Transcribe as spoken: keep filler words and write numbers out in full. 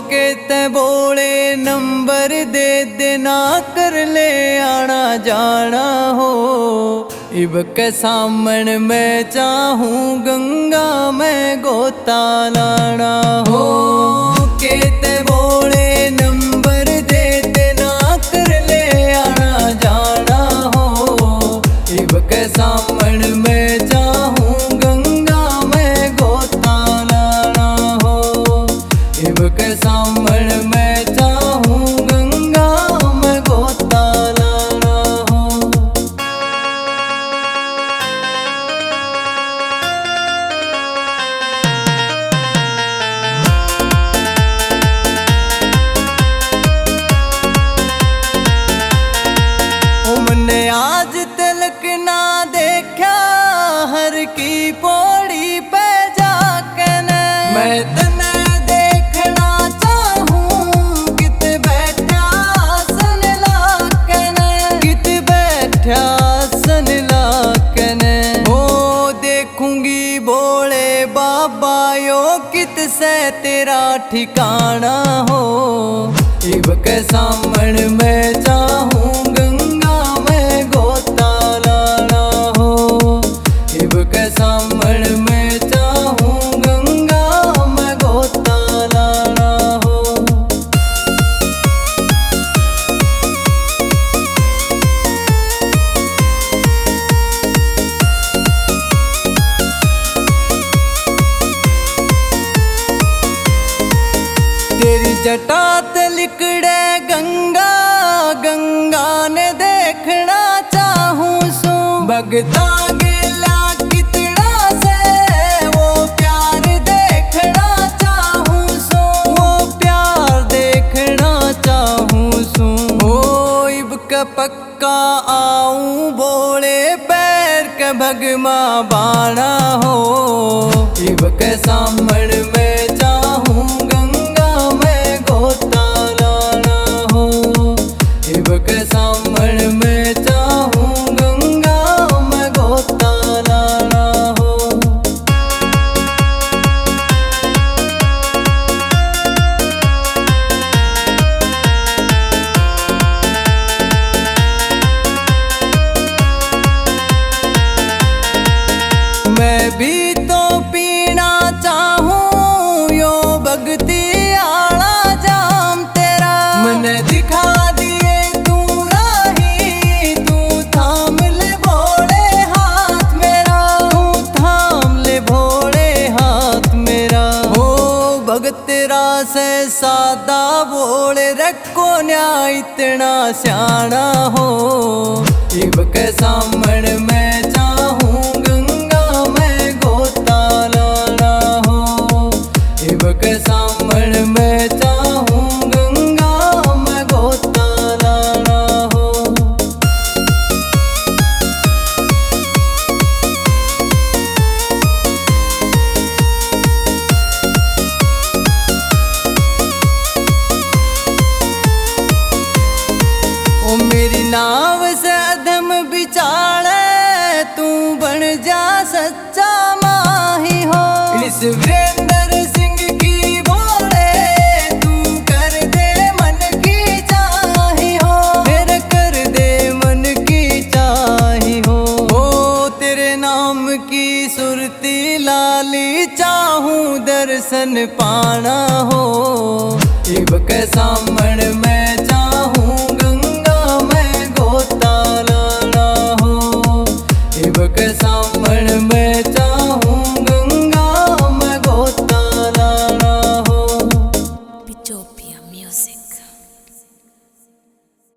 के ते बोले नंबर दे देना कर ले आना जाना हो। इब के सामन मैं चाहूँ गंगा में गोता लाना हो। के ते बोले नंबर दे देना कर ले आना जाना हो। इब के सामन मैं चाहूँ गंगा में गोता लाना हो। इब के सामन मैं चाहूँ गंगा में गोता लाना हो। हमने आज तिलक ना देखा हर की पौड़ी पे जाके न मैं तने देखना चाहूँ। कित बैठा सन लाके न कित बैठा सन लाके न हो। देखूंगी बोले बाबा यो कित से तेरा ठिकाना हो। इब के सामन में चाहूँ गंगा में गोता लाना हो। इब के सामन में चाहूँ गंगा में गोता लाना हो। तेरी जटा ते लिकड़े गंगा गंगा ने देखना चाहूँ सो। भगता गेला कितना से वो प्यार देखना चाहूँ सो। वो प्यार देखना चाहूँ सो। ओ इब के पक्का आऊँ बोले पैर के भगमा बाना हो। इब के सामन में चाहूँ गंगा में गोता लाना हो। इब के सामन में चाहूँ गंगा में गोता लाना हो। मैं भी तो पीना चाहूँ यो भगती आला जाम तेरा। मन दिखा दिए तू राही तू थाम ले भोले हाथ मेरा। तू थाम ले भोले हाथ मेरा हो। भगत तेरा से सादा बोले रखो न्याय इतना स्याना हो। इब के सामन में चाहूँ गंगा में गोता लाना हो। इब के सामन में चाहूँ गंगा में गोता लाना हो। ओ मेरी नाव से अधम बिचारे तू बन जा सच्चा माही हो। इस वीरेंद्र सिंह की बोले तू कर दे मन की चाही हो। फिर कर दे मन की चाही हो। ओ तेरे नाम की सुरती लाली चाहूँ दर्शन पाना हो। इब के सामन में चाहूँ गंगा में गोता लाना हो। इब के सामन में